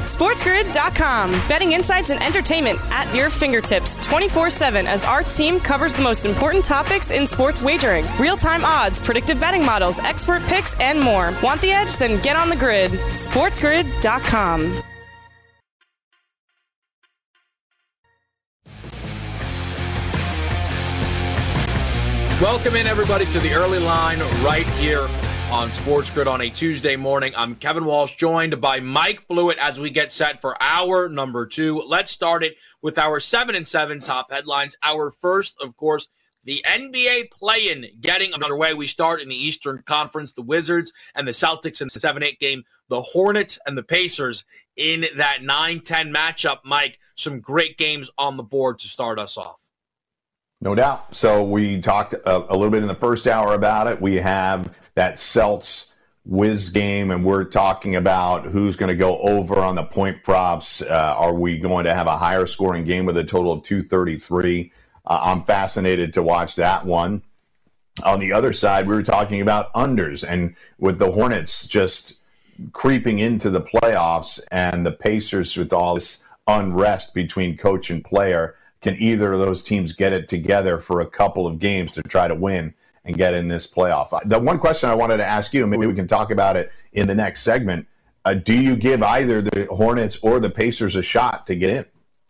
SportsGrid.com. Betting insights and entertainment at your fingertips 24/7 as our team covers the most important topics in sports wagering. Real-time odds, predictive betting models, expert picks, and more. Want the edge? Then get on the grid. SportsGrid.com. Welcome in, everybody, to the early line right here on Sports Grid on a Tuesday morning. I'm Kevin Walsh, joined by Mike Blewett as we get set for hour number 2. Let's start it with our 7 and 7 top headlines. Our first, of course, the NBA play-in getting underway. We start in the Eastern Conference, the Wizards and the Celtics in the 7-8 game, the Hornets and the Pacers in that 9-10 matchup. Mike, some great games on the board to start us off. No doubt. So we talked a little bit in the first hour about it. We have that Celts Wiz game, and we're talking about who's going to go over on the point props. Are we going to have a higher scoring game with a total of 233? I'm fascinated to watch that one. On the other side, we were talking about unders, and with the Hornets just creeping into the playoffs and the Pacers with all this unrest between coach and player, can either of those teams get it together for a couple of games to try to win and get in this playoff? The one question I wanted to ask you, maybe we can talk about it in the next segment, do you give either the Hornets or the Pacers a shot to get in?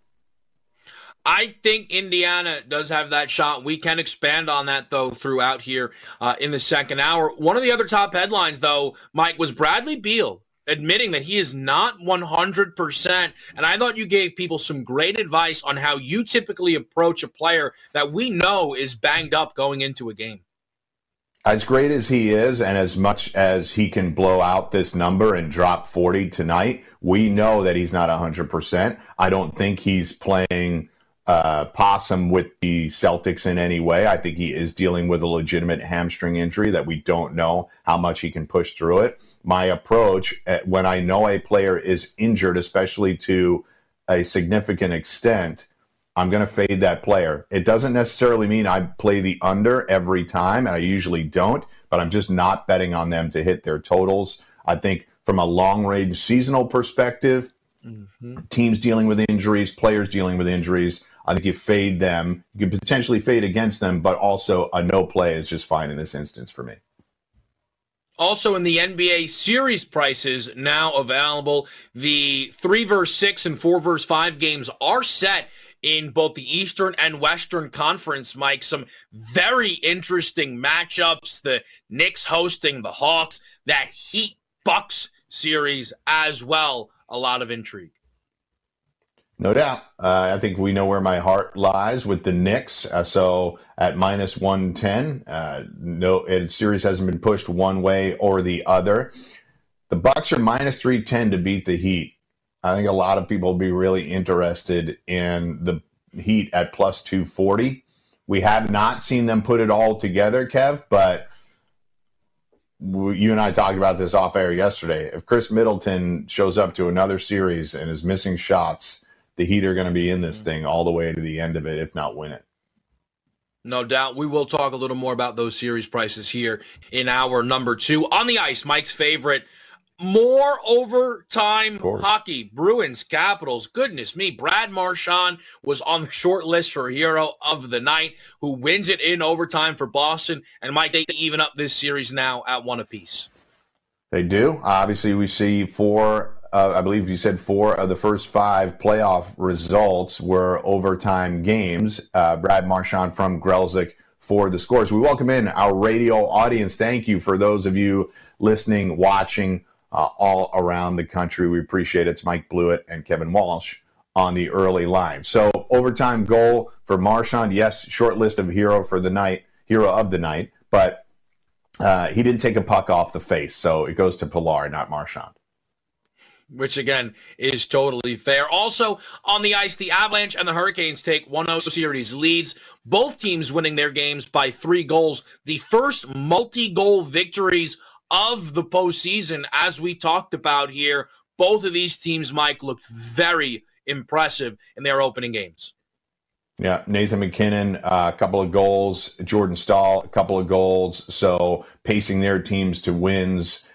I think Indiana does have that shot. We can expand on that, though, throughout here in the second hour. One of the other top headlines, though, Mike, was Bradley Beal admitting that he is not 100%. And I thought you gave people some great advice on how you typically approach a player that we know is banged up going into a game. As great as he is, and as much as he can blow out this number and drop 40 tonight, we know that he's not 100%. I don't think he's playing possum with the Celtics in any way. I think he is dealing with a legitimate hamstring injury that we don't know how much he can push through it. My approach when I know a player is injured, especially to a significant extent, I'm going to fade that player. It doesn't necessarily mean I play the under every time, and I usually don't, but I'm just not betting on them to hit their totals. I think from a long-range seasonal perspective, teams dealing with injuries, players dealing with injuries, I think you fade them. You could potentially fade against them, but also a no play is just fine in this instance for me. Also in the NBA series prices now available, the 3-6 and 4-5 games are set in both the Eastern and Western Conference, Mike. Some very interesting matchups. The Knicks hosting the Hawks, that Heat-Bucks series as well. A lot of intrigue. No doubt. I think we know where my heart lies with the Knicks. So at minus 110, no series hasn't been pushed one way or the other. The Bucks are minus 310 to beat the Heat. I think a lot of people will be really interested in the Heat at plus 240. We have not seen them put it all together, Kev, but you and I talked about this off air yesterday. If Chris Middleton shows up to another series and is missing shots, the Heat are going to be in this thing all the way to the end of it, if not win it. No doubt. We will talk a little more about those series prices here in hour number 2. On the ice, Mike's favorite, more overtime hockey. Bruins, Capitals. Goodness me. Brad Marchand was on the short list for hero of the night, who wins it in overtime for Boston. And Mike, they even up this series now at 1 apiece. They do. Obviously, we see I believe you said 4 of the first 5 playoff results were overtime games. Brad Marchand from Grzelcyk for the scores. We welcome in our radio audience. Thank you for those of you listening, watching all around the country. We appreciate it. It's Mike Blewett and Kevin Walsh on the early line. So overtime goal for Marchand. Yes, short list of hero of the night, but he didn't take a puck off the face. So it goes to Pilar, not Marchand. Which, again, is totally fair. Also, on the ice, the Avalanche and the Hurricanes take 1-0 series leads. Both teams winning their games by 3 goals. The first multi-goal victories of the postseason, as we talked about here. Both of these teams, Mike, looked very impressive in their opening games. Yeah, Nathan McKinnon, a couple of goals. Jordan Staal, a couple of goals. So pacing their teams to wins.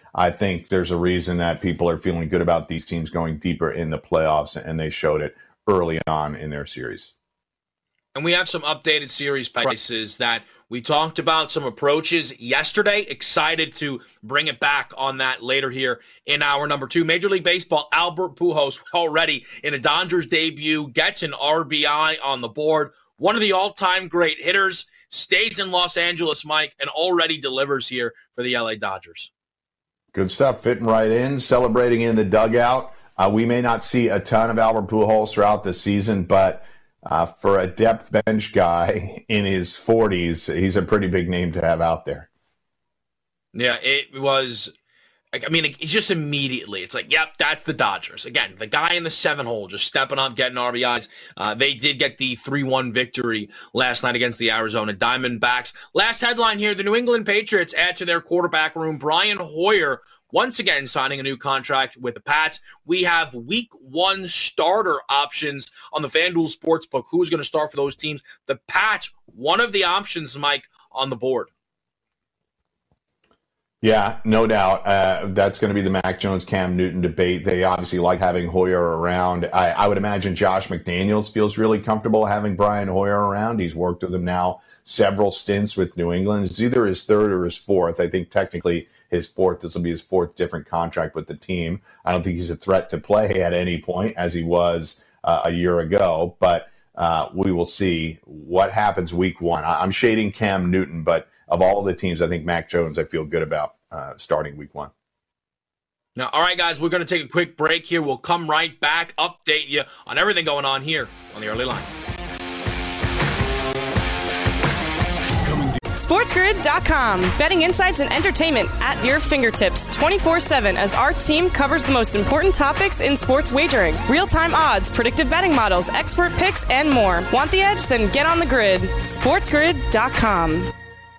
I think there's a reason that people are feeling good about these teams going deeper in the playoffs, and they showed it early on in their series. And we have some updated series prices that we talked about, some approaches yesterday. Excited to bring it back on that later here in hour number 2. Major League Baseball, Albert Pujols already in a Dodgers debut, gets an RBI on the board. One of the all-time great hitters, stays in Los Angeles, Mike, and already delivers here for the LA Dodgers. Good stuff, fitting right in, celebrating in the dugout. We may not see a ton of Albert Pujols throughout the season, but for a depth bench guy in his 40s, he's a pretty big name to have out there. Yeah, it was. I mean, it's just immediately, it's like, yep, that's the Dodgers. Again, the guy in the 7-hole just stepping up, getting RBIs. They did get the 3-1 victory last night against the Arizona Diamondbacks. Last headline here, the New England Patriots add to their quarterback room Brian Hoyer, once again signing a new contract with the Pats. We have week 1 starter options on the FanDuel Sportsbook. Who's going to start for those teams? The Pats, one of the options, Mike, on the board. Yeah, no doubt. That's going to be the Mac Jones, Cam Newton debate. They obviously like having Hoyer around. I would imagine Josh McDaniels feels really comfortable having Brian Hoyer around. He's worked with him now several stints with New England. It's either his 3rd or his 4th. I think technically his 4th. This will be his 4th different contract with the team. I don't think he's a threat to play at any point as he was a year ago, but we will see what happens week 1. I'm shading Cam Newton, but of all the teams, I think Mac Jones I feel good about starting week 1. Now, all right, guys, we're going to take a quick break here. We'll come right back, update you on everything going on here on the Early Line. SportsGrid.com. Betting insights and entertainment at your fingertips 24/7 as our team covers the most important topics in sports wagering. Real-time odds, predictive betting models, expert picks, and more. Want the edge? Then get on the grid. SportsGrid.com.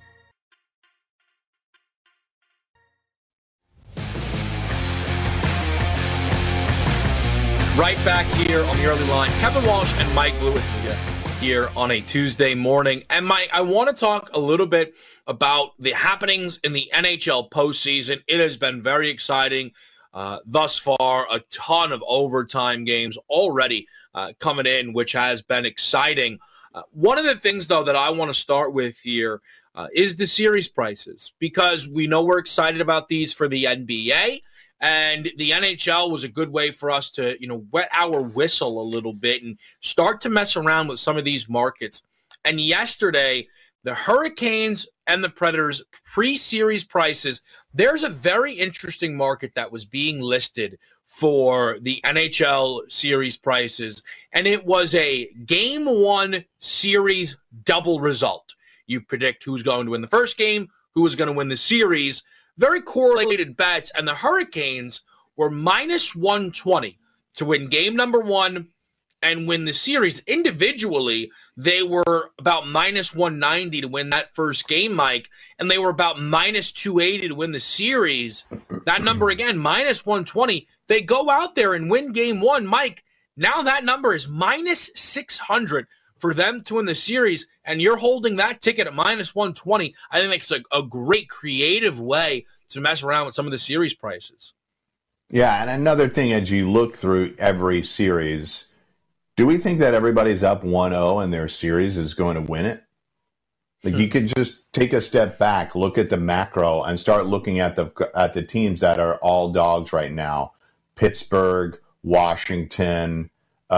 Right back here on the Early Line. Kevin Walsh and Mike Blewett with you here on a Tuesday morning. And Mike, I want to talk a little bit about the happenings in the NHL postseason. It has been very exciting thus far. A ton of overtime games already coming in, which has been exciting. One of the things, though, that I want to start with here is the series prices, because we know we're excited about these for the NBA. And the NHL was a good way for us to, wet our whistle a little bit and start to mess around with some of these markets. And yesterday, the Hurricanes and the Predators pre-series prices, there's a very interesting market that was being listed for the NHL series prices, and it was a Game 1 series double result. You predict who's going to win the first game, who is going to win the series. Very correlated bets, and the Hurricanes were minus 120 to win game number 1 and win the series. Individually, they were about minus 190 to win that first game, Mike, and they were about minus 280 to win the series. That number, again, minus 120. They go out there and win game 1, Mike. Now that number is minus 600 for them to win the series, and you're holding that ticket at minus 120. I think that's a great creative way to mess around with some of the series prices. Yeah, and another thing, as you look through every series, do we think that everybody's up 1-0 and their series is going to win it? Like, you could just take a step back, look at the macro, and start looking at the teams that are all dogs right now. Pittsburgh, Washington,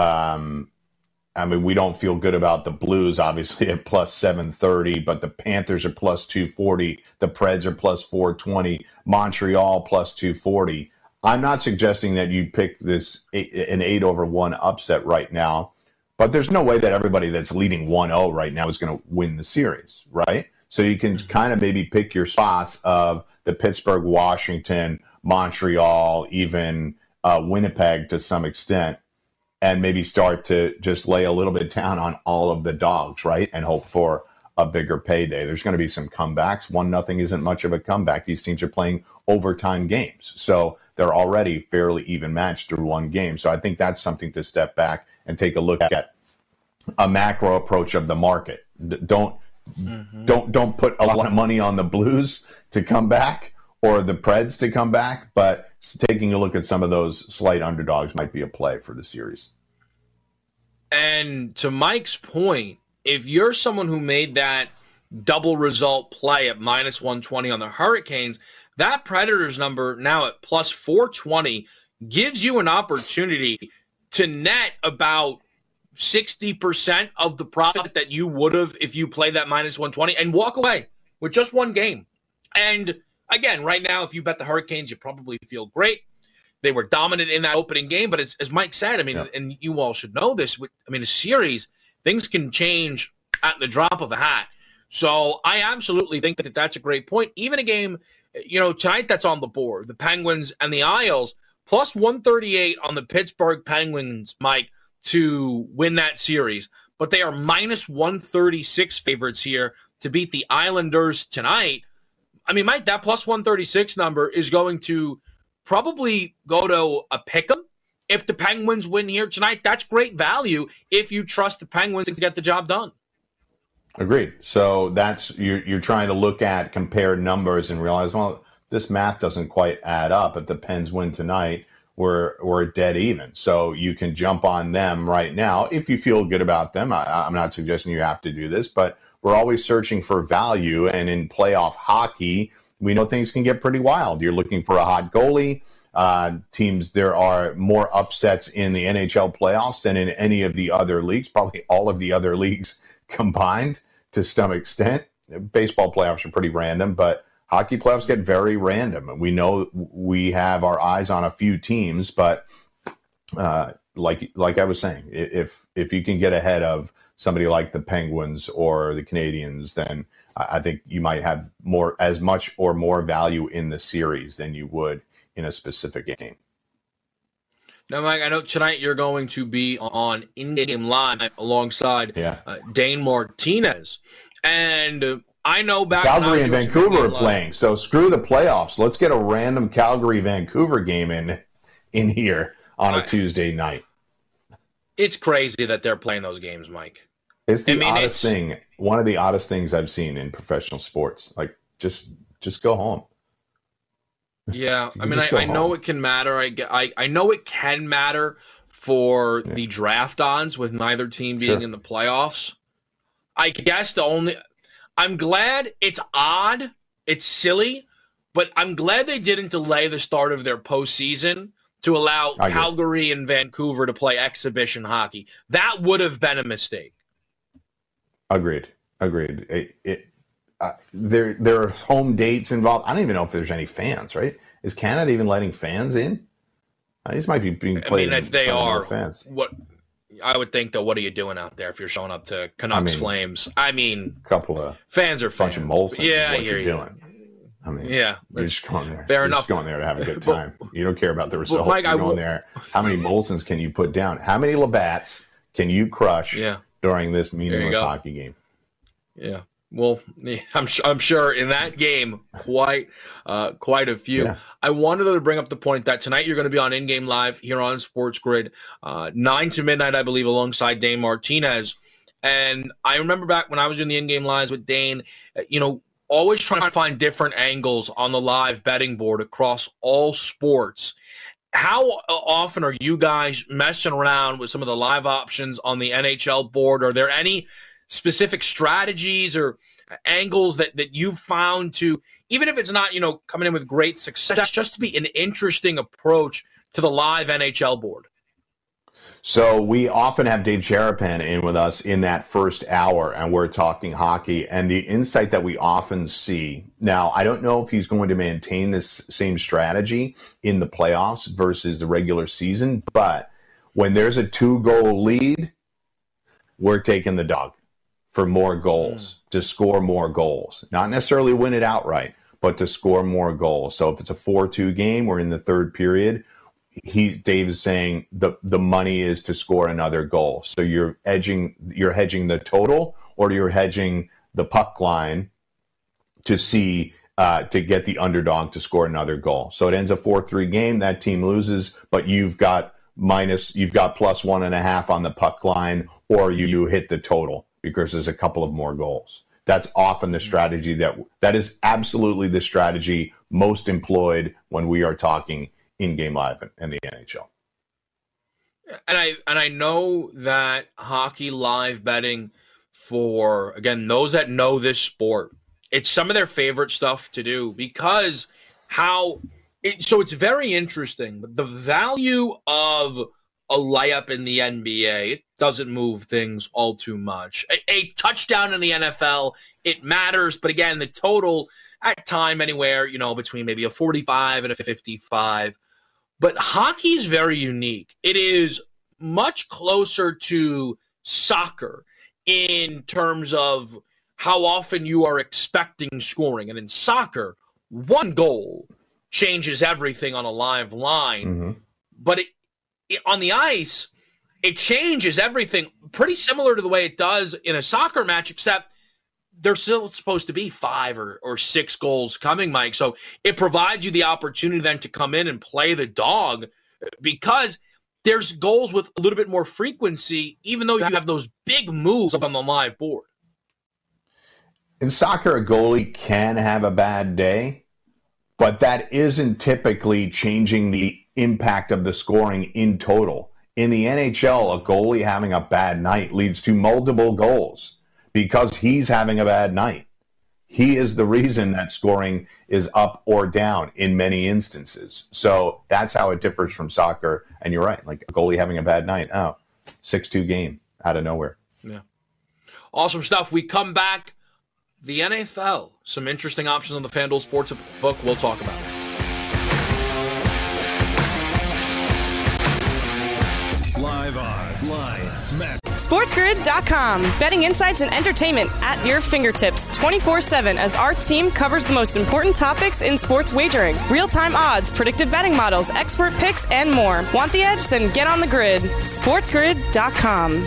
we don't feel good about the Blues, obviously, at plus 730, but the Panthers are plus 240. The Preds are plus 420. Montreal plus 240. I'm not suggesting that you pick an 8-1 upset right now, but there's no way that everybody that's leading 1-0 right now is going to win the series, right? So you can kind of maybe pick your spots of the Pittsburgh, Washington, Montreal, even Winnipeg to some extent, and maybe start to just lay a little bit down on all of the dogs, right? And hope for a bigger payday. There's going to be some comebacks. 1-0 isn't much of a comeback. These teams are playing overtime games. So they're already fairly even matched through one game. So I think that's something to step back and take a look at a macro approach of the market. Don't put a lot of money on the Blues to come back, or the Preds to come back, but taking a look at some of those slight underdogs might be a play for the series. And to Mike's point, if you're someone who made that double result play at minus 120 on the Hurricanes, that Predators number now at plus 420 gives you an opportunity to net about 60% of the profit that you would have if you play that minus 120 and walk away with just one game. And again, right now, if you bet the Hurricanes, you probably feel great. They were dominant in that opening game, but as Mike said, I mean, and you all should know this, I mean, a series, things can change at the drop of a hat. So I absolutely think that that's a great point. Even a game, tonight that's on the board, the Penguins and the Isles, plus 138 on the Pittsburgh Penguins, Mike, to win that series. But they are minus 136 favorites here to beat the Islanders tonight. I mean, Mike, that plus 136 number is going to probably go to a pick'em. If the Penguins win here tonight, that's great value if you trust the Penguins to get the job done. Agreed. So that's you're trying to look at compared numbers and realize, well, this math doesn't quite add up. If the Pens win tonight, we're dead even. So you can jump on them right now if you feel good about them. I'm not suggesting you have to do this, but we're always searching for value. And in playoff hockey, we know things can get pretty wild. You're looking for a hot goalie. Teams, there are more upsets in the NHL playoffs than in any of the other leagues, probably all of the other leagues combined to some extent. Baseball playoffs are pretty random, but hockey playoffs get very random. We know we have our eyes on a few teams, but like I was saying, if you can get ahead of somebody like the Penguins or the Canadians, then I think you might have as much or more value in the series than you would in a specific game. Now, Mike, I know tonight you're going to be on In-Game Live alongside Dane Martinez. And I know back Calgary and Vancouver are playing, so screw the playoffs. Let's get a random Calgary-Vancouver game in here on a Tuesday night. It's crazy that they're playing those games, Mike. It's the oddest thing. One of the oddest things I've seen in professional sports. Like, just go home. Yeah, I mean, I know it can matter. I know it can matter for the draft odds with neither team being in the playoffs. I guess I'm glad it's odd, it's silly, but I'm glad they didn't delay the start of their postseason to allow Calgary and Vancouver to play exhibition hockey. That would have been a mistake. Agreed. There are home dates involved. I don't even know if there's any fans, right? Is Canada even letting fans in? These might be being played. I mean, if they are, fans. What I would think, though, what are you doing out there if you're showing up to Canucks Flames? I mean, couple of fans are fans. Bunch of Molsons. Yeah, what you're doing. I mean, yeah, you're just going there. Fair you're enough. Just going there to have a good time. You don't care about the result. Mike, you're going there. How many Molsons can you put down? How many Labatts can you crush during this meaningless hockey game? Yeah. Well, I'm sure in that game, quite a few. Yeah. I wanted to bring up the point that tonight you're going to be on In-Game Live here on Sports Grid, 9 to midnight, I believe, alongside Dane Martinez. And I remember back when I was doing the In-Game Lives with Dane, always trying to find different angles on the live betting board across all sports. How often are you guys messing around with some of the live options on the NHL board? Are there any specific strategies or angles that you've found to, even if it's not, coming in with great success, just to be an interesting approach to the live NHL board? So we often have Dave Cherapan in with us in that first hour, and we're talking hockey. And the insight that we often see, now, I don't know if he's going to maintain this same strategy in the playoffs versus the regular season, but when there's a 2-goal lead, we're taking the dog for more goals, to score more goals. Not necessarily win it outright, but to score more goals. So if it's a 4-2 game, we're in the third period, Dave is saying the money is to score another goal. So you're hedging the total, or you're hedging the puck line to see to get the underdog to score another goal. So it ends a 4-3 game, that team loses, but you've got plus 1.5 on the puck line, or you hit the total because there's a couple of more goals. That's often the strategy that is absolutely the strategy most employed when we are talking in-game live in the NHL. And I know that hockey live betting, for, again, those that know this sport, it's some of their favorite stuff to do because so it's very interesting. But the value of a layup in the NBA, it doesn't move things all too much. A touchdown in the NFL, it matters. But again, the total at time anywhere, between maybe a 45 and a 55. But hockey is very unique. It is much closer to soccer in terms of how often you are expecting scoring. And in soccer, one goal changes everything on a live line. Mm-hmm. But on the ice, it changes everything pretty similar to the way it does in a soccer match, except there's still supposed to be 5 or 6 goals coming, Mike. So it provides you the opportunity then to come in and play the dog because there's goals with a little bit more frequency, even though you have those big moves on the live board. In soccer, a goalie can have a bad day, but that isn't typically changing the impact of the scoring in total. In the NHL, a goalie having a bad night leads to multiple goals because he's having a bad night. He is the reason that scoring is up or down in many instances. So that's how it differs from soccer. And you're right, like a goalie having a bad night. 6-2 game out of nowhere. Yeah. Awesome stuff. We come back. The NFL, some interesting options on the FanDuel Sportsbook we'll talk about. Live odds. Lines. Match. SportsGrid.com. Betting insights and entertainment at your fingertips 24/7 as our team covers the most important topics in sports wagering. Real-time odds, predictive betting models, expert picks, and more. Want the edge? Then get on the grid. SportsGrid.com.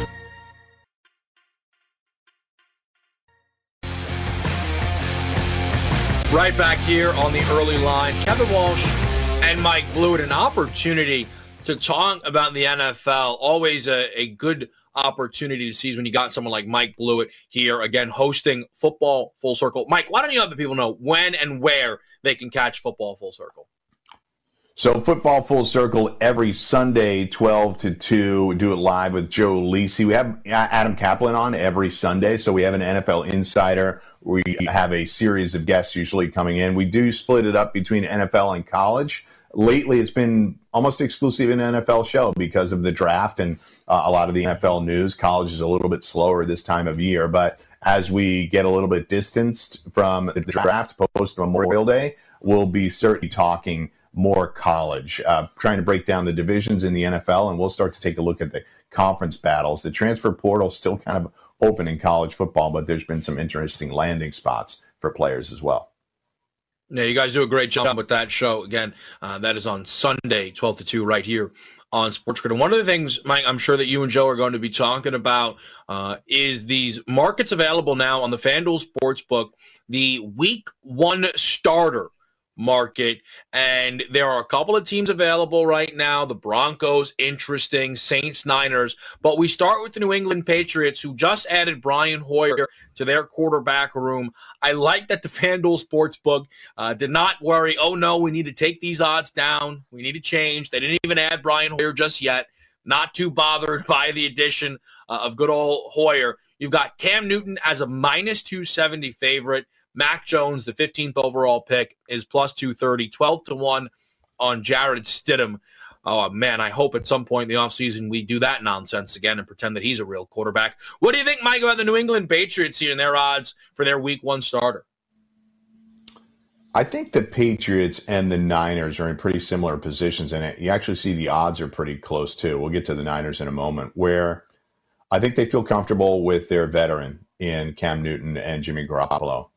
Right back here on the early line, Kevin Walsh and Mike Blewett, an opportunity to talk about the NFL. Always a good opportunity to seize when you got someone like Mike Blewett here, again, hosting Football Full Circle. Mike, why don't you let the people know when and where they can catch Football Full Circle? So Football Full Circle every Sunday, 12 to 2. We do it live with Joe Lisi. We have Adam Kaplan on every Sunday, so we have an NFL insider. We have a series of guests usually coming in. We do split it up between NFL and college. Lately, it's been almost exclusively an NFL show because of the draft and a lot of the NFL news. College is a little bit slower this time of year, but as we get a little bit distanced from the draft post-Memorial Day, we'll be certainly talking more college, trying to break down the divisions in the NFL, and we'll start to take a look at the conference battles. The transfer portal is still kind of open in college football, but there's been some interesting landing spots for players as well. Yeah, you guys do a great job with that show. Again, that is on Sunday, 12 to 2, right here on Sports Grid. And one of the things, Mike, I'm sure that you and Joe are going to be talking about is these markets available now on the FanDuel Sportsbook, the Week 1 starter market, and there are a couple of teams available right now. The Broncos, interesting, Saints, Niners, but we start with the New England Patriots, who just added Brian Hoyer to their quarterback room. I like that the FanDuel Sportsbook did not worry, oh no, we need to take these odds down, we need to change. They didn't even add Brian Hoyer just yet. Not too bothered by the addition of good old Hoyer. You've got Cam Newton as a minus 270 favorite. Mac Jones, the 15th overall pick, is plus 230, 12 to 1 on Jarrett Stidham. Oh, man, I hope at some point in the offseason we do that nonsense again and pretend that he's a real quarterback. What do you think, Mike, about the New England Patriots here and their odds for their Week 1 starter? I think the Patriots and the Niners are in pretty similar positions in it. You actually see the odds are pretty close, too. We'll get to the Niners in a moment, where I think they feel comfortable with their veteran in Cam Newton and Jimmy Garoppolo,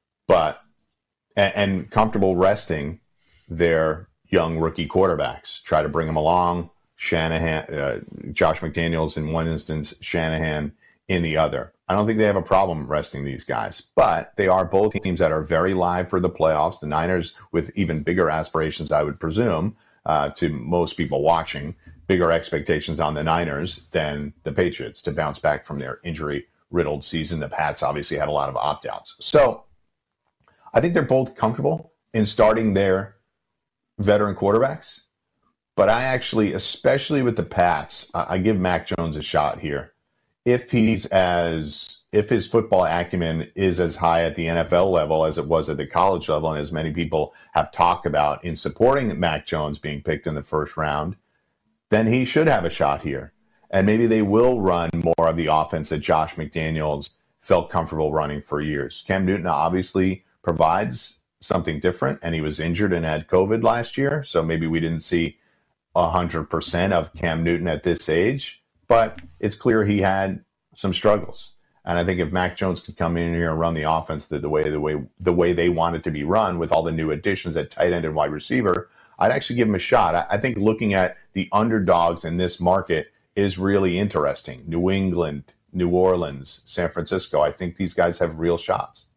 and comfortable resting their young rookie quarterbacks. Try to bring them along. Shanahan, Josh McDaniels in one instance, Shanahan in the other. I don't think they have a problem resting these guys, but they are both teams that are very live for the playoffs. The Niners with even bigger aspirations, I would presume, to most people watching, bigger expectations on the Niners than the Patriots to bounce back from their injury-riddled season. The Pats obviously had a lot of opt-outs. So I think they're both comfortable in starting their veteran quarterbacks. But I actually, especially with the Pats, I give Mac Jones a shot here. If his football acumen is as high at the NFL level as it was at the college level, and as many people have talked about in supporting Mac Jones being picked in the first round, then he should have a shot here. And maybe they will run more of the offense that Josh McDaniels felt comfortable running for years. Cam Newton obviously provides something different, and he was injured and had COVID last year, so maybe we didn't see 100% of Cam Newton at this age, but it's clear he had some struggles. And I think if Mac Jones could come in here and run the offense the way they want it to be run with all the new additions at tight end and wide receiver, I'd actually give him a shot. I think looking at the underdogs in this market is really interesting. New England, New Orleans, San Francisco. I think these guys have real shots.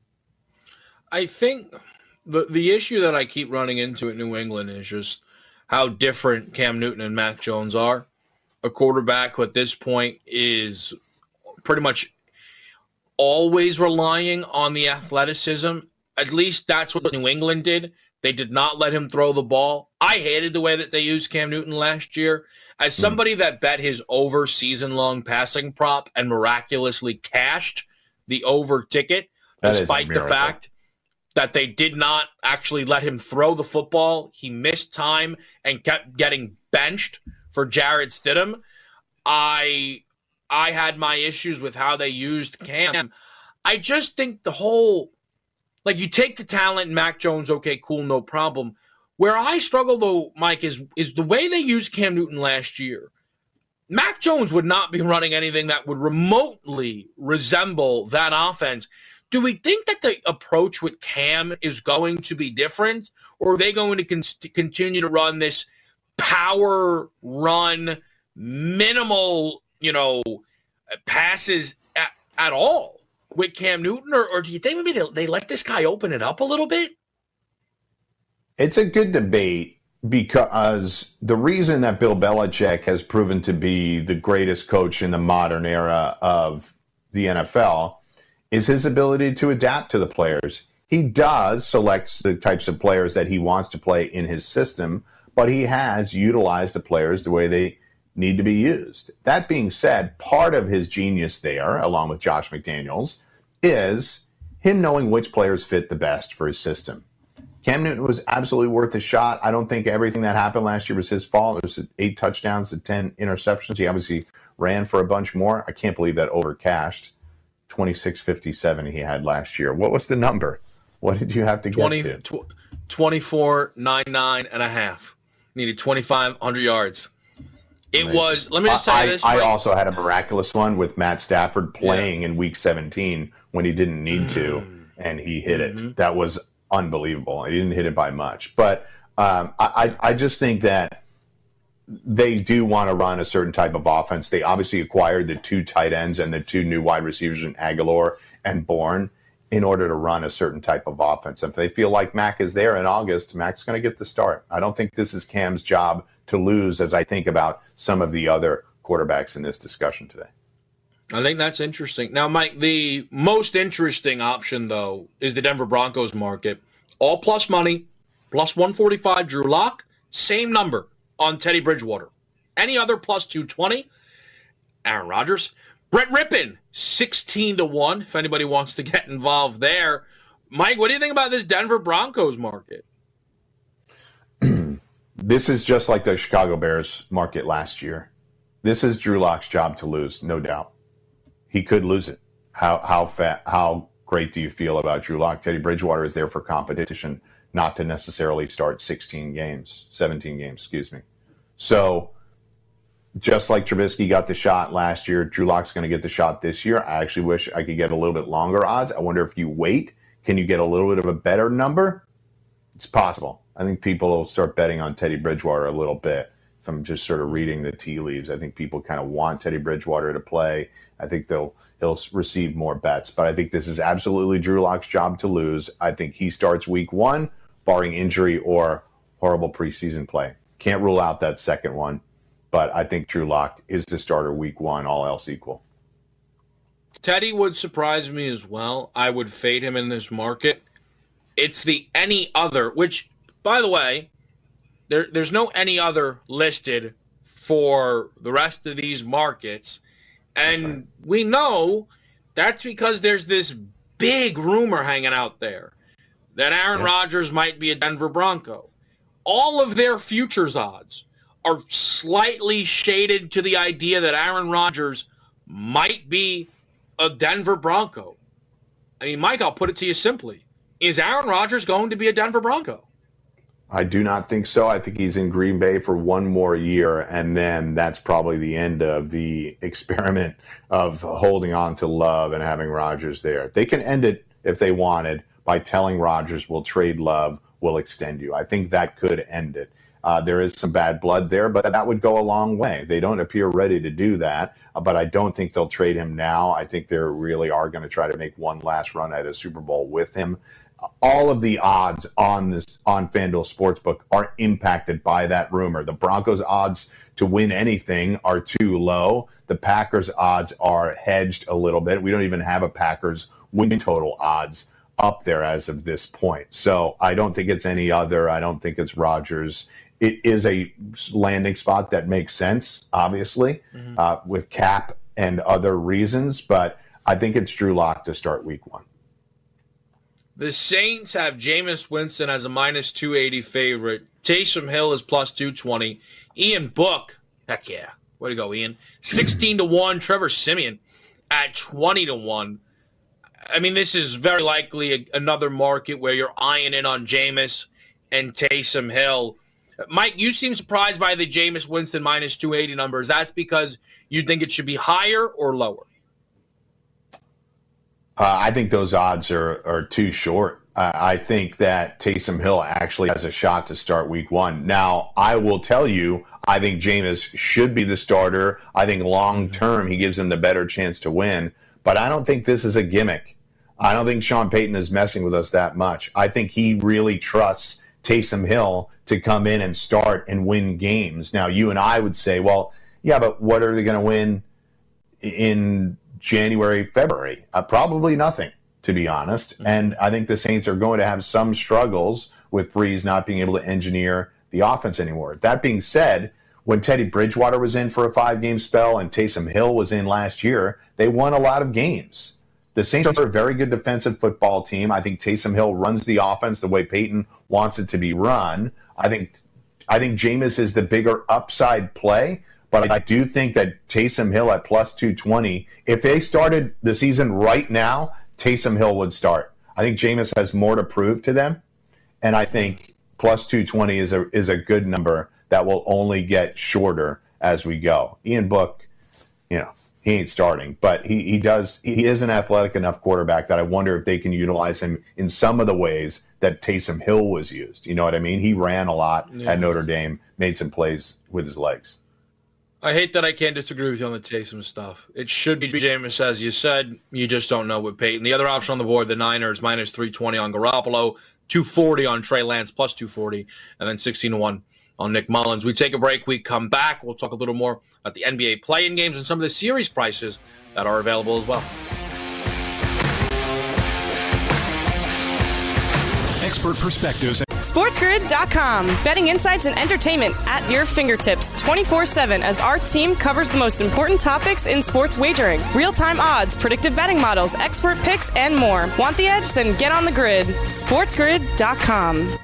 I think the issue that I keep running into at New England is just how different Cam Newton and Mac Jones are. A quarterback who at this point is pretty much always relying on the athleticism. At least that's what New England did. They did not let him throw the ball. I hated the way that they used Cam Newton last year. As somebody that bet his over season-long passing prop and miraculously cashed the over ticket, despite the fact that they did not actually let him throw the football, he missed time and kept getting benched for Jarrett Stidham. I had my issues with how they used Cam. I just think the whole, like, you take the talent, Mac Jones, okay, cool, no problem. Where I struggle, though, Mike, is the way they used Cam Newton last year. Mac Jones would not be running anything that would remotely resemble that offense. Do we think that the approach with Cam is going to be different, or are they going to continue to run this power run, minimal, passes at all with Cam Newton? Or do you think maybe they let this guy open it up a little bit? It's a good debate because the reason that Bill Belichick has proven to be the greatest coach in the modern era of the NFL is his ability to adapt to the players. He does select the types of players that he wants to play in his system, but he has utilized the players the way they need to be used. That being said, part of his genius there, along with Josh McDaniels, is him knowing which players fit the best for his system. Cam Newton was absolutely worth a shot. I don't think everything that happened last year was his fault. It was 8 touchdowns to 10 interceptions. He obviously ran for a bunch more. I can't believe that overcashed. 26.57 he had last year. What was the number? What did you have to get to? 24.99 and a half. Needed 2,500 yards. It was, let me just say this. I also had a miraculous one with Matt Stafford playing in week 17 when he didn't need to, and he hit it. That was unbelievable. He didn't hit it by much. But I just think that they do want to run a certain type of offense. They obviously acquired the 2 tight ends and the 2 new wide receivers in Aguilar and Bourne in order to run a certain type of offense. If they feel like Mac is there in August, Mac's going to get the start. I don't think this is Cam's job to lose as I think about some of the other quarterbacks in this discussion today. I think that's interesting. Now, Mike, the most interesting option, though, is the Denver Broncos market. All plus money, plus 145 Drew Lock, same number on Teddy Bridgewater. Any other plus 220, Aaron Rodgers. Brett Rippon, 16-1, if anybody wants to get involved there. Mike, what do you think about this Denver Broncos market? This is just like the Chicago Bears market last year. This is Drew Lock's job to lose, no doubt. He could lose it. How great do you feel about Drew Lock? Teddy Bridgewater is there for competition, not to necessarily start 17 games, So just like Trubisky got the shot last year, Drew Lock's going to get the shot this year. I actually wish I could get a little bit longer odds. I wonder if you wait, can you get a little bit of a better number? It's possible. I think people will start betting on Teddy Bridgewater a little bit. If I'm just sort of reading the tea leaves, I think people kind of want Teddy Bridgewater to play. I think he'll receive more bets. But I think this is absolutely Drew Lock's job to lose. I think he starts week 1, barring injury or horrible preseason play. Can't rule out that second one. But I think Drew Lock is the starter week 1, all else equal. Teddy would surprise me as well. I would fade him in this market. It's the any other, which, by the way, there's no any other listed for the rest of these markets. And we know that's because there's this big rumor hanging out there that Aaron Rodgers might be a Denver Bronco. All of their futures odds are slightly shaded to the idea that Aaron Rodgers might be a Denver Bronco. I mean, Mike, I'll put it to you simply. Is Aaron Rodgers going to be a Denver Bronco? I do not think so. I think he's in Green Bay for one more year, and then that's probably the end of the experiment of holding on to Love and having Rodgers there. They can end it if they wanted by telling Rodgers, we'll trade Love, we'll extend you. I think that could end it. There is some bad blood there, but that would go a long way. They don't appear ready to do that, but I don't think they'll trade him now. I think they really are going to try to make one last run at a Super Bowl with him. All of the odds on FanDuel Sportsbook are impacted by that rumor. The Broncos' odds to win anything are too low. The Packers' odds are hedged a little bit. We don't even have a Packers win total odds up there as of this point. So I don't think it's any other. I don't think it's Rodgers. It is a landing spot that makes sense, obviously, with cap and other reasons. But I think it's Drew Lock to start week one. The Saints have Jameis Winston as a minus 280 favorite. Taysom Hill is plus 220. Ian Book, heck yeah. Way to go, Ian. 16-1. Trevor Siemian at 20-1. I mean, this is very likely another market where you're eyeing in on Jameis and Taysom Hill. Mike, you seem surprised by the Jameis Winston minus 280 numbers. That's because you think it should be higher or lower? I think those odds are too short. I think that Taysom Hill actually has a shot to start week one. Now, I will tell you, I think Jameis should be the starter. I think long-term he gives him the better chance to win. But I don't think this is a gimmick. I don't think Sean Payton is messing with us that much. I think he really trusts Taysom Hill to come in and start and win games. Now, you and I would say, well, yeah, but what are they going to win in January, February? Probably nothing, to be honest. And I think the Saints are going to have some struggles with Breeze not being able to engineer the offense anymore. That being said, when Teddy Bridgewater was in for a 5-game spell and Taysom Hill was in last year, they won a lot of games. The Saints are a very good defensive football team. I think Taysom Hill runs the offense the way Peyton wants it to be run. I think Jameis is the bigger upside play, but I do think that Taysom Hill at plus 220, if they started the season right now, Taysom Hill would start. I think Jameis has more to prove to them, and I think plus 220 is a good number that will only get shorter as we go. Ian Book, he ain't starting, but he is an athletic enough quarterback that I wonder if they can utilize him in some of the ways that Taysom Hill was used. You know what I mean? He ran a lot at Notre Dame, made some plays with his legs. I hate that I can't disagree with you on the Taysom stuff. It should be Jameis, as you said. You just don't know with Peyton. The other option on the board, the Niners, minus 320 on Garoppolo, 240 on Trey Lance, plus 240, and then 16-1 on Nick Mullins. We take a break. We come back. We'll talk a little more about the NBA play-in games and some of the series prices that are available as well. Expert perspectives. SportsGrid.com. Betting insights and entertainment at your fingertips 24/7 as our team covers the most important topics in sports wagering. Real-time odds, predictive betting models, expert picks, and more. Want the edge? Then get on the grid. SportsGrid.com.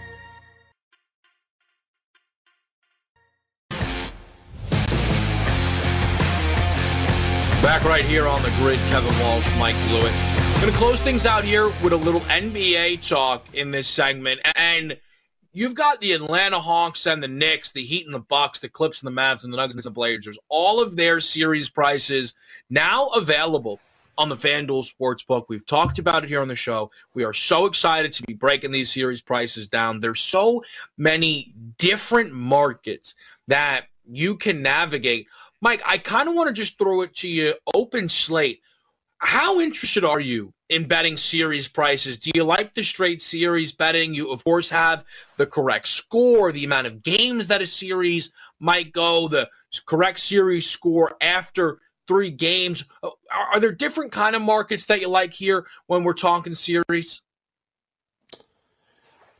Back right here on the grid, Kevin Walsh, Mike Blewett. Going to close things out here with a little NBA talk in this segment. And you've got the Atlanta Hawks and the Knicks, the Heat and the Bucks, the Clips and the Mavs, and the Nuggets and the Blazers. All of their series prices now available on the FanDuel Sportsbook. We've talked about it here on the show. We are so excited to be breaking these series prices down. There's so many different markets that you can navigate. Mike, I kind of want to just throw it to you, open slate. How interested are you in betting series prices? Do you like the straight series betting? You, of course, have the correct score, the amount of games that a series might go, the correct series score after 3 games. Are there different kind of markets that you like here when we're talking series?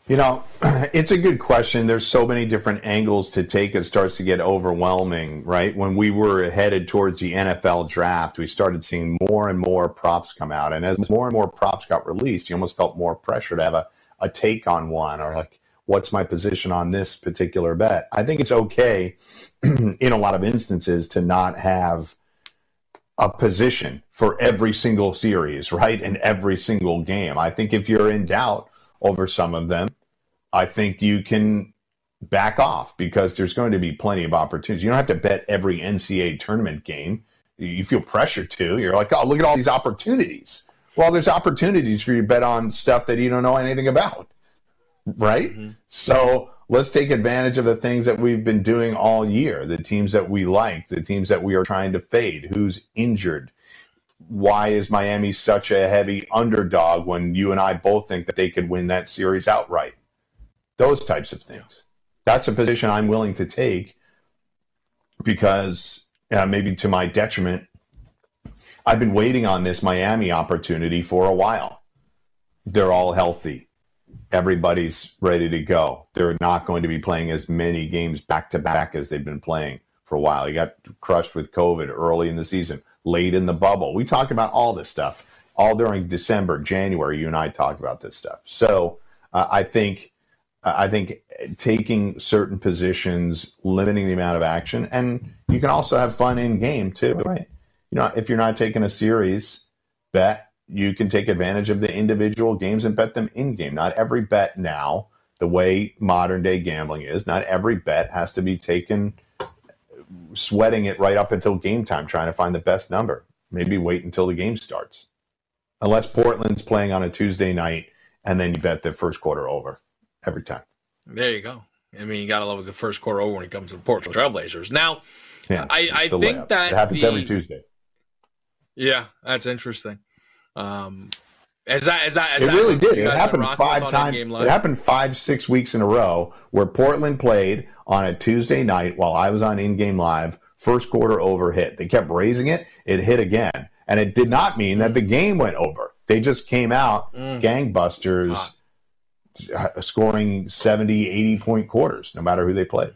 It's a good question. There's so many different angles to take. It starts to get overwhelming, right? When we were headed towards the NFL draft, we started seeing more and more props come out. And as more and more props got released, you almost felt more pressure to have a take on one, or like, what's my position on this particular bet? I think it's okay in a lot of instances to not have a position for every single series, right? And every single game. I think if you're in doubt over some of them, I think you can back off because there's going to be plenty of opportunities. You don't have to bet every NCAA tournament game. You feel pressure to. You're like, oh, look at all these opportunities. Well, there's opportunities for you to bet on stuff that you don't know anything about, right? Mm-hmm. So let's take advantage of the things that we've been doing all year, the teams that we like, the teams that we are trying to fade, who's injured. Why is Miami such a heavy underdog when you and I both think that they could win that series outright? Those types of things. That's a position I'm willing to take because maybe to my detriment, I've been waiting on this Miami opportunity for a while. They're all healthy. Everybody's ready to go. They're not going to be playing as many games back to back as they've been playing for a while. He got crushed with COVID early in the season, late in the bubble. We talked about all this stuff all during December, January. You and I talked about this stuff. So I think taking certain positions, limiting the amount of action, and you can also have fun in game too, right? If you're not taking a series bet, you can take advantage of the individual games and bet them in game. Not every bet now, the way modern day gambling is, not every bet has to be taken sweating it right up until game time, trying to find the best number. Maybe wait until the game starts. Unless Portland's playing on a Tuesday night and then you bet the first quarter over. Every time. There you go. I mean, you got to love a good first quarter over when it comes to the Portland Trailblazers. Now, yeah, I think that it happens every Tuesday. Yeah, that's interesting. It really did. It happened 5 times. It happened 5-6 weeks in a row where Portland played on a Tuesday night while I was on In-Game Live. First quarter over hit. They kept raising it. It hit again, and it did not mean that the game went over. They just came out gangbusters. Scoring 70, 80-point quarters, no matter who they played.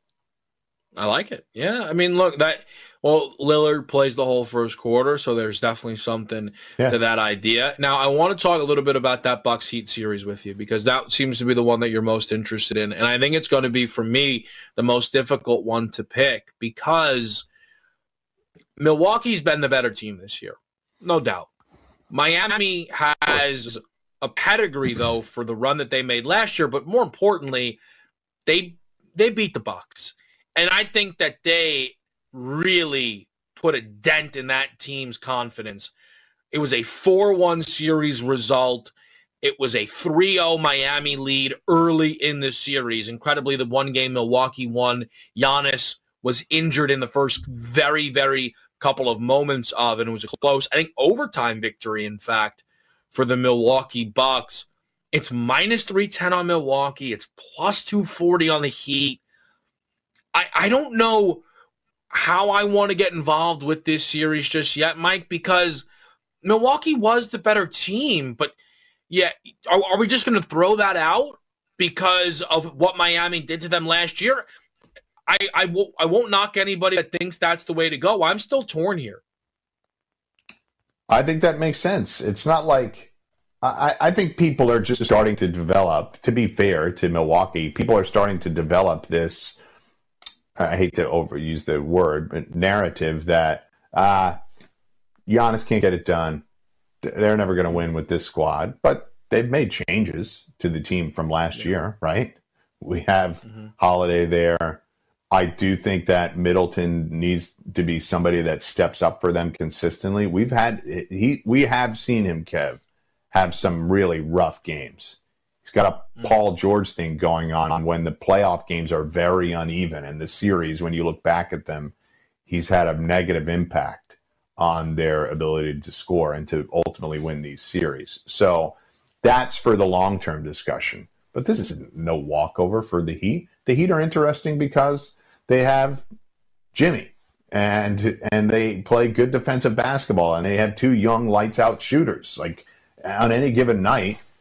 I like it. Yeah, I mean, look, Lillard plays the whole first quarter, so there's definitely something to that idea. Now, I want to talk a little bit about that Bucks Heat series with you because that seems to be the one that you're most interested in, and I think it's going to be, for me, the most difficult one to pick because Milwaukee's been the better team this year, no doubt. Miami has a pedigree, though, for the run that they made last year, but more importantly, they beat the Bucks. And I think that they really put a dent in that team's confidence. It was a 4-1 series result. It was a 3-0 Miami lead early in the series. Incredibly, the one game Milwaukee won, Giannis was injured in the first very, very couple of moments of, and it was a close, I think, overtime victory, in fact, for the Milwaukee Bucks. It's minus 310 on Milwaukee. It's plus 240 on the Heat. I don't know how I want to get involved with this series just yet, Mike, because Milwaukee was the better team. But, yeah, are we just going to throw that out because of what Miami did to them last year? I won't knock anybody that thinks that's the way to go. I'm still torn here. I think that makes sense. It's not like I think people are just starting to develop, to be fair to Milwaukee, people are starting to develop this, I hate to overuse the word, but narrative that Giannis can't get it done. They're never going to win with this squad. But they've made changes to the team from last year, right? We have Holiday there. I do think that Middleton needs to be somebody that steps up for them consistently. We have seen him, Kev, have some really rough games. He's got a Paul George thing going on when the playoff games are very uneven. In the series, when you look back at them, he's had a negative impact on their ability to score and to ultimately win these series. So that's for the long-term discussion. But this is no walkover for the Heat. The Heat are interesting because they have Jimmy and they play good defensive basketball and they have 2 young lights-out shooters. Like on any given night,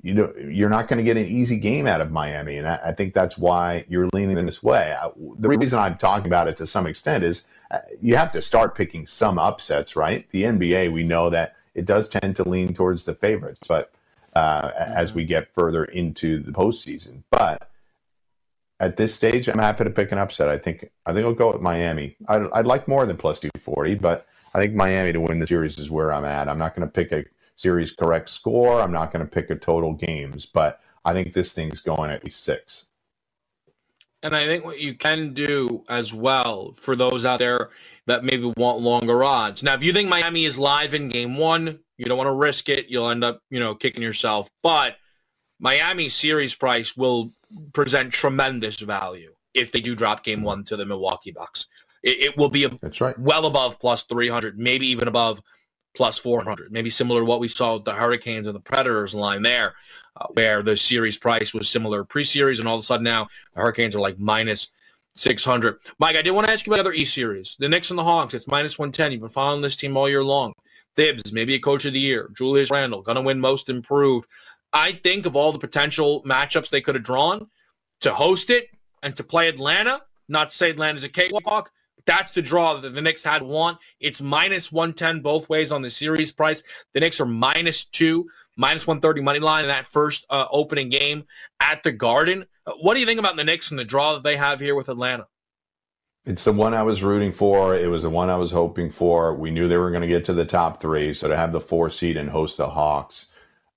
you're not going to get an easy game out of Miami. And I think that's why you're leaning in this way. The reason I'm talking about it to some extent is you have to start picking some upsets, right? The NBA, we know that it does tend to lean towards the favorites, but as we get further into the postseason. But at this stage, I'm happy to pick an upset. I think I'll go with Miami. I'd like more than plus 240, but I think Miami to win the series is where I'm at. I'm not going to pick a series correct score. I'm not going to pick a total games, but I think this thing's going at least 6. And I think what you can do as well for those out there that maybe want longer odds. Now, if you think Miami is live in game 1, you don't want to risk it. You'll end up, kicking yourself. But Miami's series price will present tremendous value if they do drop game 1 to the Milwaukee Bucks. It will be That's right. well above plus 300, maybe even above plus 400, maybe similar to what we saw with the Hurricanes and the Predators line there, where the series price was similar pre-series, and all of a sudden now the Hurricanes are like minus 600. Mike, I did want to ask you about the other East series. The Knicks and the Hawks, it's minus 110. You've been following this team all year long. Thibs, maybe a coach of the year. Julius Randle, going to win most improved. I think of all the potential matchups they could have drawn to host it and to play Atlanta, not to say Atlanta's a cakewalk, that's the draw that the Knicks had won. It's minus 110 both ways on the series price. The Knicks are minus 2, minus 130 money line in that first opening game at the Garden. What do you think about the Knicks and the draw that they have here with Atlanta? It's the one I was rooting for. It was the one I was hoping for. We knew they were going to get to the top 3, so to have the 4 seed and host the Hawks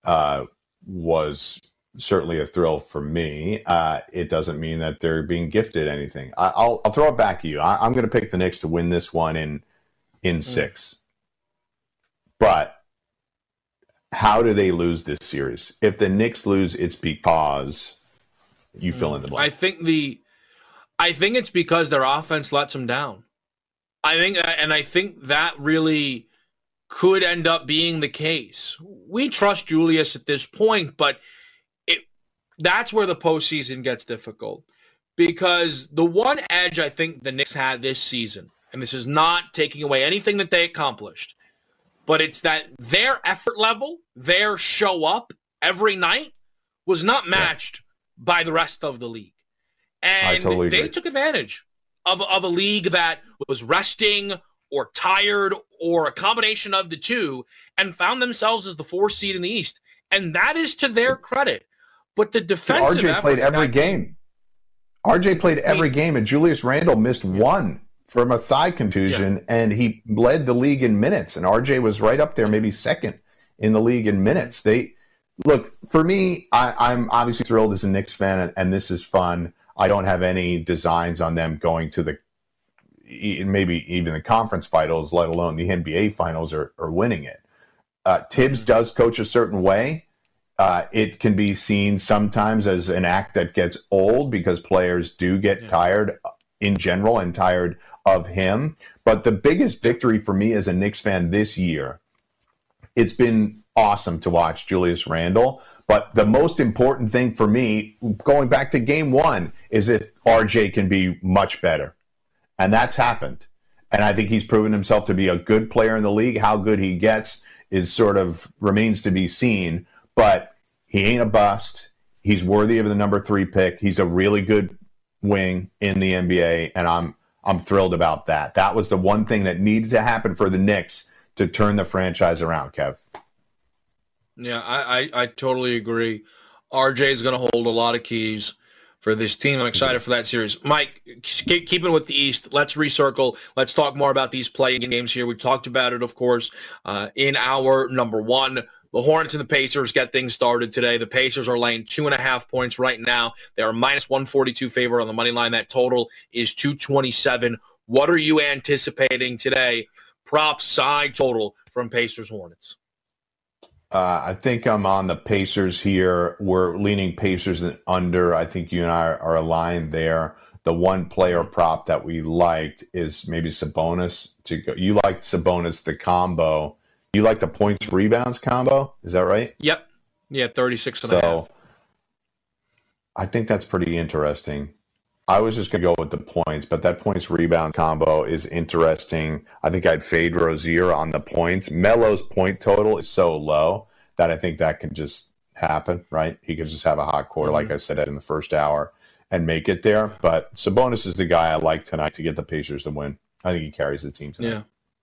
was certainly a thrill for me. It doesn't mean that they're being gifted anything. I'll throw it back at you. I'm going to pick the Knicks to win this one in 6. But how do they lose this series? If the Knicks lose, it's because you fill in the blank. I think it's because their offense lets them down. I think that really could end up being the case. We trust Julius at this point, but that's where the postseason gets difficult, because the one edge I think the Knicks had this season, and this is not taking away anything that they accomplished, but it's that their effort level, their show up every night was not matched by the rest of the league. And totally they agree. took advantage of a league that was resting or tired or a combination of the two and found themselves as the 4 seed in the East. And that is to their credit. But the defensive RJ played every game. RJ played every game, and Julius Randle missed 1 from a thigh contusion, and he led the league in minutes. And RJ was right up there, maybe second in the league in minutes. Look, for me, I'm obviously thrilled as a Knicks fan, and this is fun. I don't have any designs on them going to maybe even the conference finals, let alone the NBA finals, or winning it. Tibbs does coach a certain way. It can be seen sometimes as an act that gets old because players do get tired in general and tired of him. But the biggest victory for me as a Knicks fan this year, it's been awesome to watch Julius Randle. But the most important thing for me, going back to game 1, is if RJ can be much better. And that's happened. And I think he's proven himself to be a good player in the league. How good he gets is sort of remains to be seen. But he ain't a bust. He's worthy of the number 3 pick. He's a really good wing in the NBA, and I'm thrilled about that. That was the one thing that needed to happen for the Knicks to turn the franchise around, Kev. Yeah, I totally agree. RJ is going to hold a lot of keys for this team. I'm excited for that series. Mike, keeping with the East, let's recircle. Let's talk more about these play-in games here. We talked about it, of course, in our number 1. The Hornets and the Pacers get things started today. The Pacers are laying 2.5 points right now. They are minus 142 favorite on the money line. That total is 227. What are you anticipating today? Prop side total from Pacers Hornets. I think I'm on the Pacers here. We're leaning Pacers under. I think you and I are aligned there. The one player prop that we liked is maybe Sabonis to go. You liked Sabonis, the combo. You like the points rebounds combo? Is that right? Yep. Yeah, 36.5. So I think that's pretty interesting. I was just going to go with the points, but that points rebound combo is interesting. I think I'd fade Rozier on the points. Melo's point total is so low that I think that can just happen, right? He could just have a hot quarter, like I said, in the first hour and make it there. But Sabonis is the guy I like tonight to get the Pacers to win. I think he carries the team tonight. Yeah.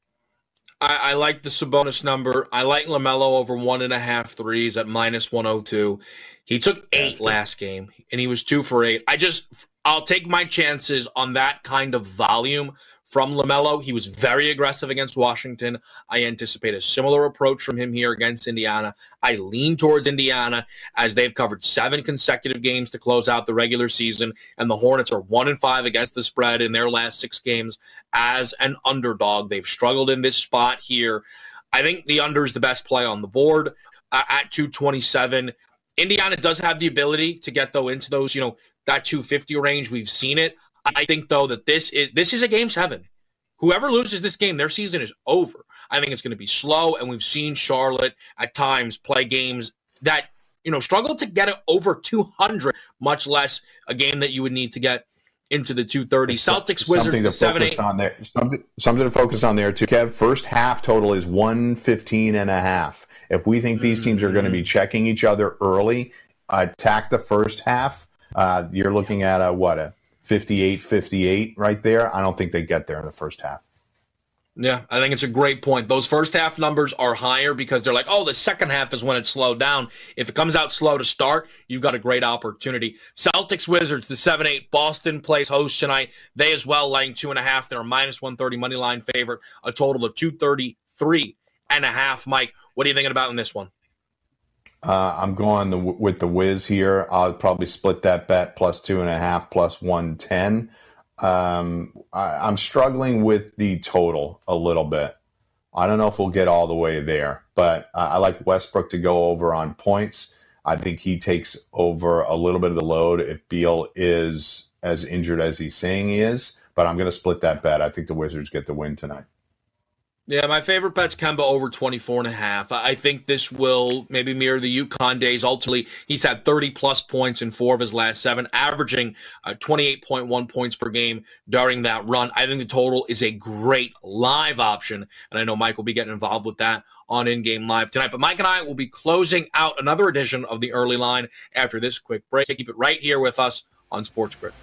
I like the Sabonis number. I like LaMelo over 1.5 threes at -102. He took 8 last game, and he was 2 for 8. I'll take my chances on that kind of volume from LaMelo. He was very aggressive against Washington. I anticipate a similar approach from him here against Indiana. I lean towards Indiana as they've covered 7 consecutive games to close out the regular season, and the Hornets are 1-5 against the spread in their last 6 games as an underdog. They've struggled in this spot here. I think the under is the best play on the board at 227. Indiana does have the ability to get, though, into those, that 250 range. We've seen it. I think, though, that this is a Game 7. Whoever loses this game, their season is over. I think it's going to be slow, and we've seen Charlotte at times play games that, struggle to get it over 200, much less a game that you would need to get into the 230. Celtics, Wizards, the 7-8. Something to focus on there, too, Kev. First half total is 115.5. If we think these teams are going to be checking each other early, attack the first half, you're looking at a 58-58 right there. I don't think they get there in the first half. Yeah, I think it's a great point. Those first half numbers are higher because they're like, the second half is when it slowed down. If it comes out slow to start, you've got a great opportunity. Celtics, Wizards, the 7-8. Boston plays host tonight. They as well laying 2.5. They're a -130 money line favorite, a total of 233.5. Mike, what are you thinking about in this one? I'm going with the Wiz here. I'll probably split that bet +2.5, +110. I'm struggling with the total a little bit. I don't know if we'll get all the way there, but I like Westbrook to go over on points. I think he takes over a little bit of the load if Beal is as injured as he's saying he is, but I'm going to split that bet. I think the Wizards get the win tonight. Yeah, my favorite bet's Kemba over 24.5. I think this will maybe mirror the UConn days. Ultimately, he's had 30-plus points in 4 of his last 7, averaging 28.1 points per game during that run. I think the total is a great live option, and I know Mike will be getting involved with that on In Game Live tonight. But Mike and I will be closing out another edition of the Early Line after this quick break. Keep it right here with us on Sports Grid.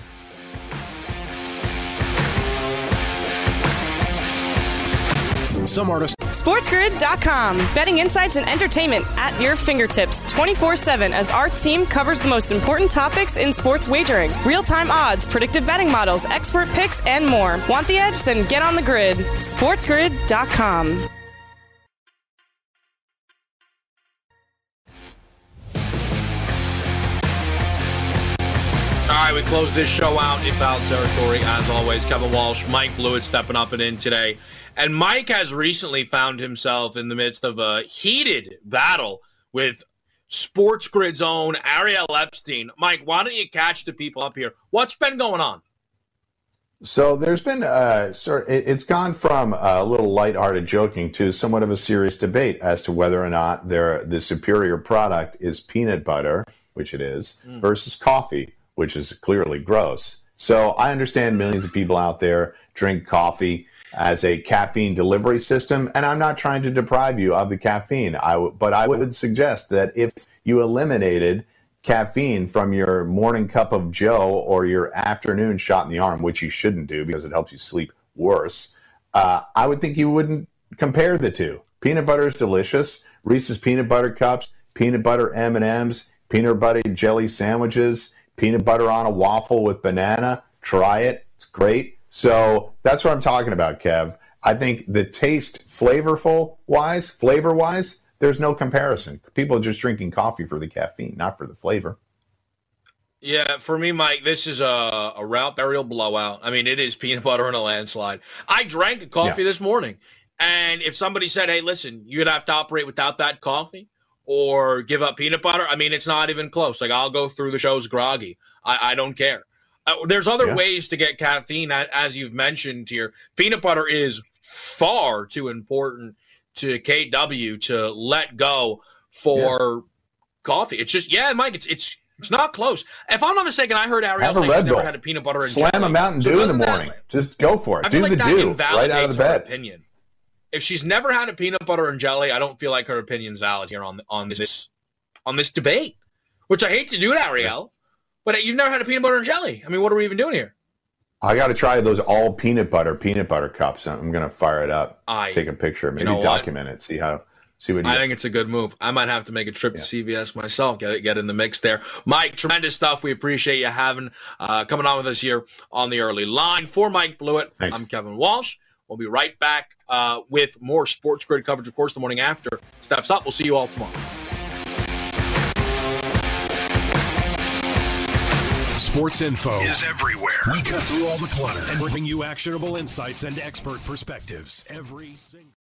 Some artists. SportsGrid.com. Betting insights and entertainment at your fingertips 24/7 as our team covers the most important topics in sports wagering. Real-time odds, predictive betting models, expert picks, and more. Want the edge? Then get on the grid. SportsGrid.com. All right, we close this show out in foul territory. As always, Kevin Walsh, Mike Blewett stepping up and in today. And Mike has recently found himself in the midst of a heated battle with Sports Grid's own Ariel Epstein. Mike, why don't you catch the people up here? What's been going on? So there's been it's gone from a little lighthearted joking to somewhat of a serious debate as to whether or not the superior product is peanut butter, which it is, versus coffee, which is clearly gross. So I understand millions of people out there drink coffee as a caffeine delivery system, and I'm not trying to deprive you of the caffeine. But I would suggest that if you eliminated caffeine from your morning cup of joe or your afternoon shot in the arm, which you shouldn't do because it helps you sleep worse, I would think you wouldn't compare the two. Peanut butter is delicious. Reese's peanut butter cups, peanut butter M&Ms, peanut butter jelly sandwiches, peanut butter on a waffle with banana. Try it. It's great. So that's what I'm talking about, Kev. I think the taste flavor-wise, there's no comparison. People are just drinking coffee for the caffeine, not for the flavor. Yeah, for me, Mike, this is a route burial blowout. I mean, it is peanut butter in a landslide. I drank a coffee this morning, and if somebody said, hey, listen, you'd have to operate without that coffee or give up peanut butter, I mean, it's not even close. Like, I'll go through the shows groggy. I don't care. There's other ways to get caffeine, as you've mentioned here. Peanut butter is far too important to KW to let go for coffee. It's just, Mike, it's not close. If I'm not mistaken, I heard Ariel say she's never had a peanut butter and jelly. Slam a Mountain Dew in the morning. Just go for it. I feel like the that dew invalidates right out of the bed. her opinion. If she's never had a peanut butter and jelly, I don't feel like her opinion's valid here on this on this debate, which I hate to do it, Ariel, but you've never had a peanut butter and jelly. I mean, what are we even doing here? I got to try those all peanut butter cups. I'm going to fire it up, take a picture, maybe document it, see what I think it's a good move. I might have to make a trip to CVS myself, get in the mix there. Mike, tremendous stuff. We appreciate you having coming on with us here on the early line. For Mike Blewett, Thanks. I'm Kevin Walsh. We'll be right back with more Sports Grid coverage, of course, the morning after Steps Up. We'll see you all tomorrow. Sports info is everywhere. We cut through all the clutter and bring you actionable insights and expert perspectives every single